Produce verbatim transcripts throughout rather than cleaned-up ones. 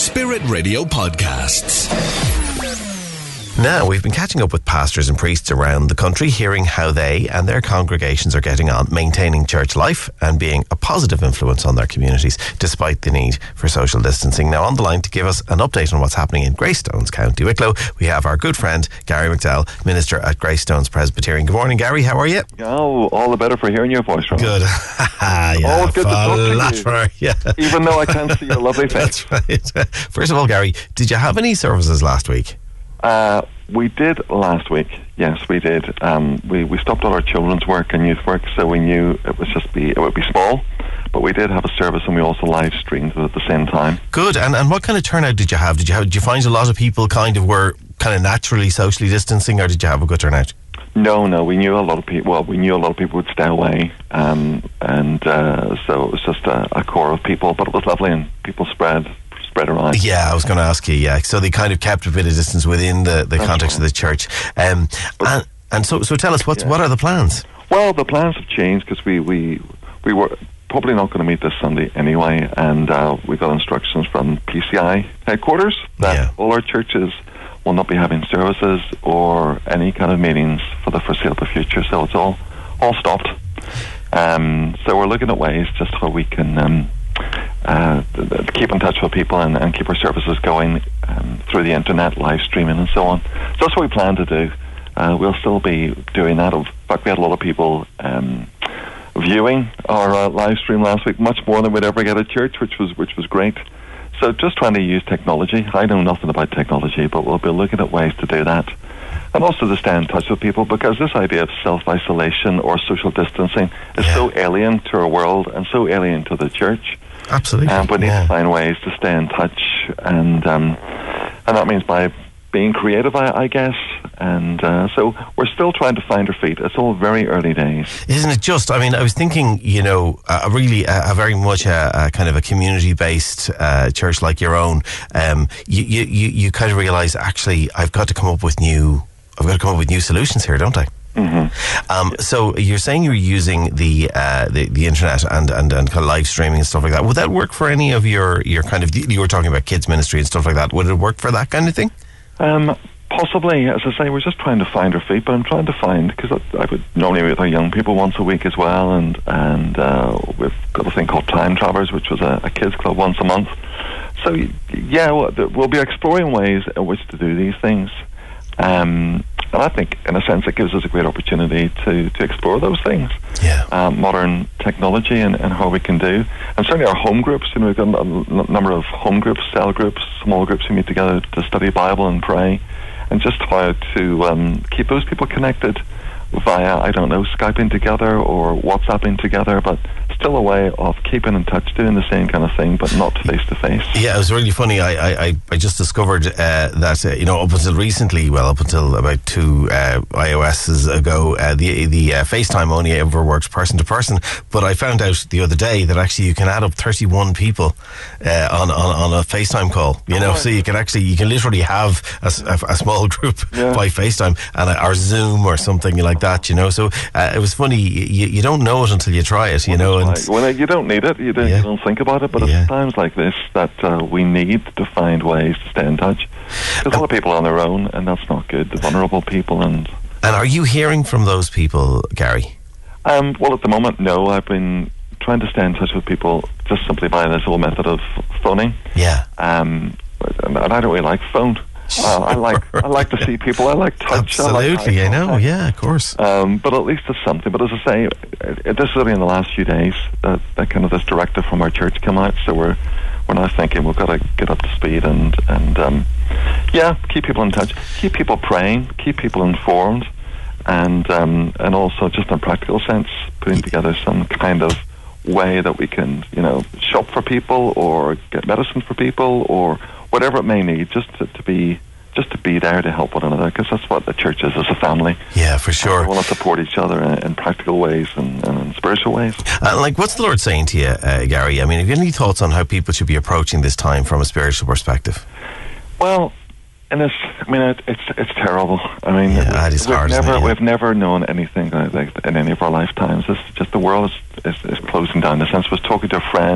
Spirit Radio Podcasts. Now, we've been catching up with pastors and priests around the country, hearing how they and their congregations are getting on, maintaining church life and being a positive influence on their communities, despite the need for social distancing. Now, on the line to give us an update on what's happening in Greystones, County Wicklow, we have our good friend, Gary McDowell, minister at Greystones Presbyterian. Good morning, Gary. How are you? Oh, all the better for hearing your voice, Ron. Good. yeah, Always good to talk to you. Yeah. Even though I can't see your lovely face. That's right. First of all, Gary, did you have any services last week? Uh, we did last week. Yes, we did. Um, we we stopped all our children's work and youth work, so we knew it was just be it would be small. But we did have a service, and we also live streamed it at the same time. Good. And and what kind of turnout did you have? Did you have, did you find a lot of people kind of were kind of naturally socially distancing, or did you have a good turnout? No, no. We knew a lot of people. Well, we knew a lot of people would stay away, um, and uh, so it was just a, a core of people. But it was lovely, and people spread. Spread around. Yeah, I was going to ask you. Yeah, so they kind of kept a bit of distance within the, the context right. of the church. Um, and and so so tell us what's yeah. what are the plans? Well, the plans have changed because we, we we were probably not going to meet this Sunday anyway, and uh, we got instructions from P C I headquarters that yeah. all our churches will not be having services or any kind of meetings for the foreseeable future. So it's all all stopped. Um, so we're looking at ways just how we can. Um, Uh, keep in touch with people and, and keep our services going um, through the internet, live streaming and so on. So that's what we plan to do. Uh, we'll still be doing that. In fact, we had a lot of people um, viewing our uh, live stream last week, much more than we'd ever get at church, which was which was great. So just trying to use technology. I know nothing about technology, but we'll be looking at ways to do that. And also to stay in touch with people, because this idea of self-isolation or social distancing is yeah. so alien to our world and so alien to the church. Absolutely. And we need yeah. to find ways to stay in touch, and um, and that means by being creative, I, I guess. And uh, so we're still trying to find our feet. It's all very early days. Isn't it just? I mean, I was thinking, you know, uh, really a, a very much a, a kind of a community-based uh, church like your own. Um, you, you, you, you kind of realise, actually, I've got to come up with new. I've got to come up with new solutions here, don't I? Mm-hmm. Um, so you're saying you're using the, uh, the the internet and, and, and kind of live streaming and stuff like that. Would that work for any of your, your kind of, you were talking about kids ministry and stuff like that. Would it work for that kind of thing? Um, possibly. As I say, we're just trying to find our feet, but I'm trying to find, because I, I would normally meet with our young people once a week as well, and, and uh, we've got a thing called Time Travelers, which was a, a kids club once a month. So yeah, we'll, we'll be exploring ways in which to do these things. Um, and I think, in a sense, it gives us a great opportunity to, to explore those things. Yeah. Um, modern technology and, and how we can do. And certainly our home groups, you know, we've got a n- number of home groups, cell groups, small groups who meet together to study Bible and pray. And just how to um, keep those people connected via, I don't know, Skyping together or WhatsApping together, but still a way of keeping in touch, doing the same kind of thing, but not face-to-face. Yeah, it was really funny. I I, I just discovered uh, that, uh, you know, up until recently, well, up until about two uh, iOSs ago, uh, the the uh, FaceTime only ever works person-to-person, but I found out the other day that actually you can add up thirty-one people uh, on, on, on a FaceTime call, you know, oh, so you can actually, you can literally have a, a, a small group yeah. by FaceTime, and a, or Zoom or something like that, you know, so uh, it was funny, you, you don't know it until you try it, you know. And well, you don't need it, you don't, yeah. you don't think about it, but yeah. it's times like this that uh, we need to find ways to stay in touch. There's a lot of people on their own, and that's not good, the vulnerable people. And and are you hearing from those people, Gary? Um, well, at the moment, no. I've been trying to stay in touch with people just simply by this whole method of phoning. Yeah. Um, and I don't really like phone. Uh, I like I like to see people. I like touch. Absolutely, I, like I know. Yeah, of course. Um, but at least it's something. But as I say, it, this is only in the last few days that, that kind of this directive from our church came out. So we're we're now thinking we've got to get up to speed and and um, yeah, keep people in touch, keep people praying, keep people informed, and um, and also just in a practical sense, putting together some kind of way that we can, you know, shop for people or get medicine for people or whatever it may need, just to, to be just to be there to help one another, because that's what the church is, as a family. Yeah, for sure. We want to support each other in, in practical ways and, and in spiritual ways. Uh, like, what's the Lord saying to you, uh, Gary? I mean, have you any thoughts on how people should be approaching this time from a spiritual perspective? Well, and it's, I mean, it, it's it's terrible. I mean, yeah, it is we've hard, never isn't it? Yeah. we've never known anything like that in any of our lifetimes. It's just the world is, is, is closing down. In a sense, I was talking to a friend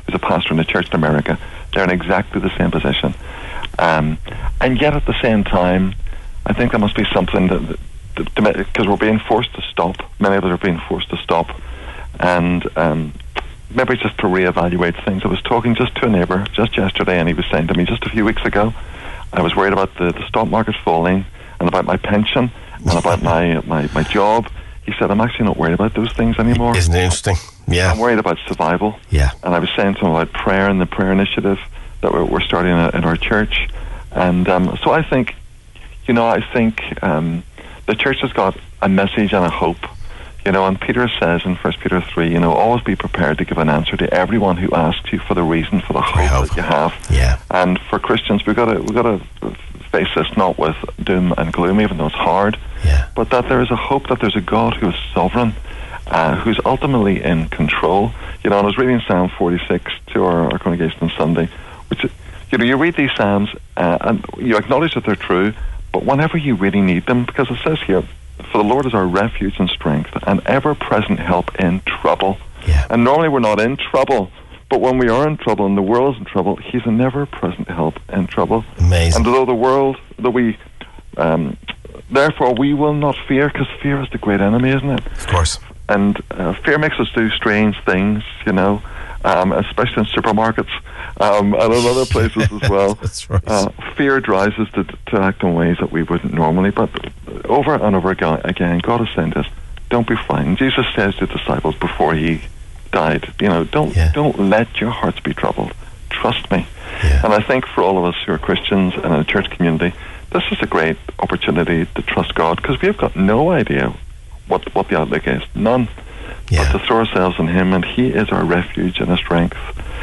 who's a pastor in a church in America. They're in exactly the same position. Um, and yet at the same time, I think there must be something that, because we're being forced to stop. Many of us are being forced to stop. And um, maybe just to reevaluate things. I was talking just to a neighbour just yesterday, and he was saying to me just a few weeks ago, I was worried about the, the stock market falling and about my pension and about my, my, my job. He said, I'm actually not worried about those things anymore. Isn't it interesting? Yeah. I'm worried about survival. Yeah. And I was saying to him about prayer and the prayer initiative that we're, we're starting in, in our church. And um, so I think, you know, I think um, the church has got a message and a hope. You know, and Peter says in First Peter three, you know, always be prepared to give an answer to everyone who asks you for the reason for the hope, hope that you have. Yeah. And for Christians, we've got to we've got to face this not with doom and gloom, even though it's hard, yeah. but that there is a hope that there's a God who is sovereign, uh, who's ultimately in control. You know, and I was reading Psalm forty-six to our, our congregation on Sunday, which, you know, you read these Psalms uh, and you acknowledge that they're true, but whenever you really need them, because it says here, for the Lord is our refuge and strength, and ever-present help in trouble. Yeah. And normally we're not in trouble, but when we are in trouble and the world is in trouble, He's a never-present help in trouble. Amazing. And although the world, that we, um, therefore we will not fear, because fear is the great enemy, isn't it? Of course. And uh, fear makes us do strange things, you know, um, especially in supermarkets um, and in other places as well. That's right. Uh, fear drives us to, to act in ways that we wouldn't normally, but over and over again, God has said us, don't be frightened. Jesus says to the disciples before He died, you know, don't yeah. don't let your hearts be troubled. Trust me. Yeah. And I think for all of us who are Christians and in a church community, this is a great opportunity to trust God, because we've got no idea what what the outlook is. None. Yeah. But to throw ourselves in Him, and He is our refuge and our strength.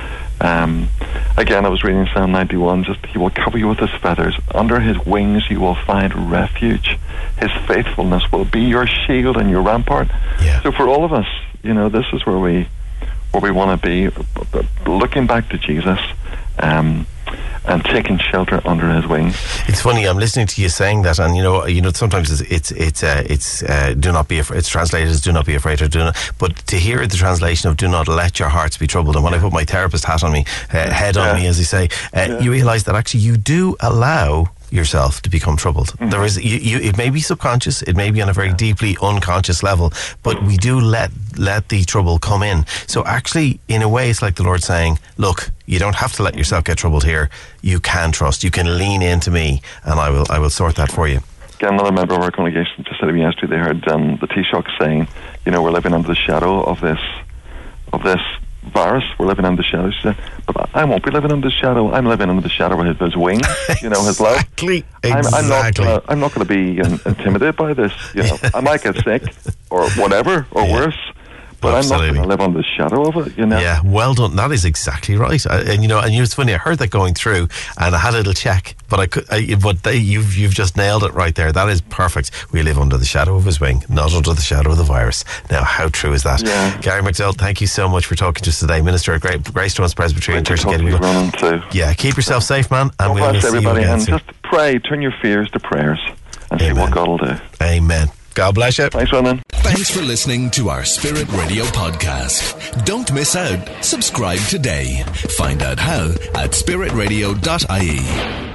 Um, again, I was reading Psalm ninety-one, just He will cover you with His feathers. Under His wings you will find refuge. His faithfulness will be your shield and your rampart. Yeah. So for all of us, you know, this is where we where we want to be, looking back to Jesus, um, and taking shelter under His wings. It's funny, I'm listening to you saying that, and you know, you know, sometimes it's it's it's uh, it's uh, do not be afraid. It's translated as "do not be afraid" or "do not." But to hear the translation of "do not let your hearts be troubled," and when I put my therapist hat on me, uh, head on yeah. me, as you say, uh, yeah. you realise that actually you do allow yourself to become troubled. Mm-hmm. There is, you, you, it may be subconscious, it may be on a very deeply unconscious level, but we do let let the trouble come in. So actually, in a way, it's like the Lord saying, look, you don't have to let yourself get troubled here. You can trust. You can lean into me, and I will I will sort that for you. Again, another member of our congregation just said to me yesterday, they heard um, the Taoiseach saying, you know, we're living under the shadow of this of this virus. We're living under the shadow. She said, but I won't be living under the shadow. I'm living under the shadow of His, his wings, you know, His love. Exactly. I'm, I'm exactly. not, uh, I'm not going to be um, intimidated by this. You know, I might get sick or whatever, or yeah. worse. But Absolutely. I'm not going to live under the shadow of it, you know. Yeah, well done. That is exactly right. I, and you know, and it's funny. I heard that going through, and I had a little check, but I could. I, but they, you've you've just nailed it right there. That is perfect. We live under the shadow of His wing, not under the shadow of the virus. Now, how true is that? Yeah. Gary McDowell, thank you so much for talking to us today, Minister at Grey, Greystones Presbyterian Church. Too. Yeah, keep yourself safe, man. And we'll bless everybody, and soon. just pray. Turn your fears to prayers, and Amen. see what God will do. Amen. God bless you. Thanks, Ronan. Thanks for listening to our Spirit Radio podcast. Don't miss out. Subscribe today. Find out how at spirit radio dot I E.